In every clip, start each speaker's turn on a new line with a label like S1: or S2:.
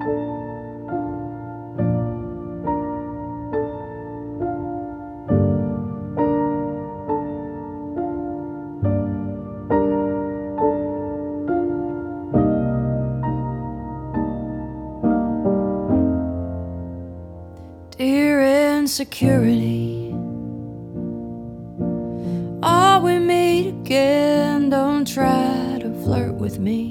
S1: Dear insecurity, are we meet again? Don't try to flirt with me.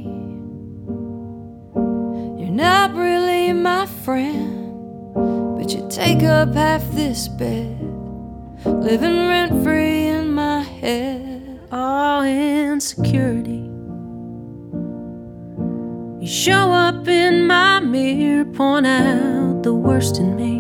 S1: You're not really my friend, but you take up half this bed, living rent-free in my head.
S2: Oh, insecurity, you show up in my mirror, point out the worst in me.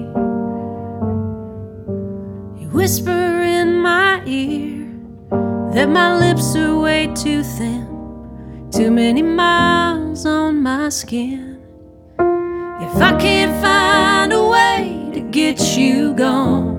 S2: Whisper in my ear that my lips are way too thin, too many miles on my skin. If I can't find a way to get you gone,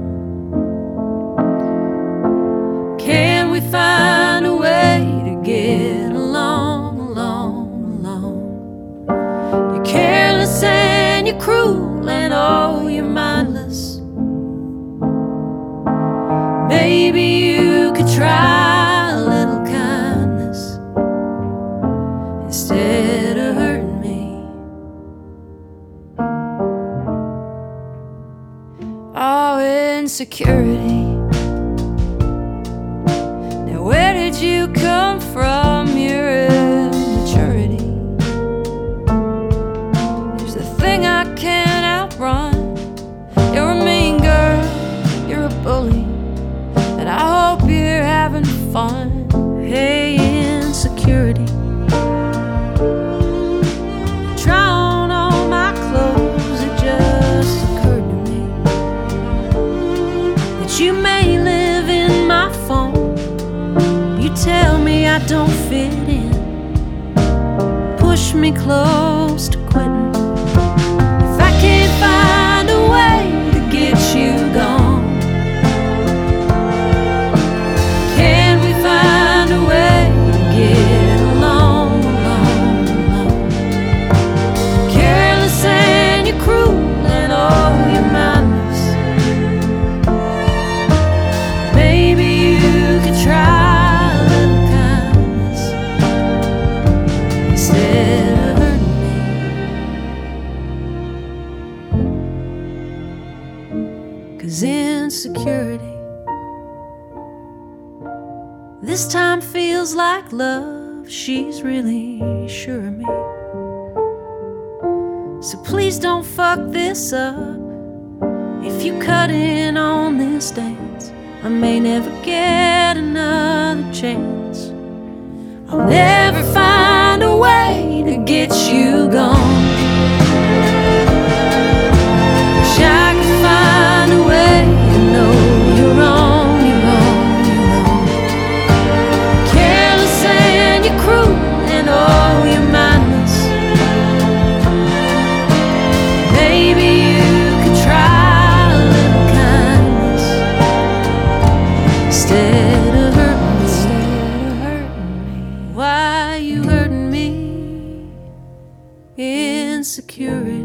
S2: can we find a way to get along, along, along? You're careless and you're cruel and oh, you're mindless. Maybe you could try a little kindness instead of hurting me.
S1: Oh, insecurity, now where did you come from? Your immaturity is the thing I can't outrun. You're a mean girl, you're a bully, and I hope you're having fun.
S2: Hey, insecurity, try on all my clothes. It just occurred to me that you may live in my phone. You tell me I don't fit in, push me close to quitting. If I can't find a way to get you gone, insecurity this time feels like love. She's really sure of me, so please don't fuck this up. If you cut in on this dance, I may never get another chance. I'll never find a way to get you gone. Wish I could find a way to know you're wrong, you're wrong, you're wrong. Careless and you're cruel and oh, you're mindless. Maybe you could try a little kindness instead of hurting me. Why you hurting me? Insecurity.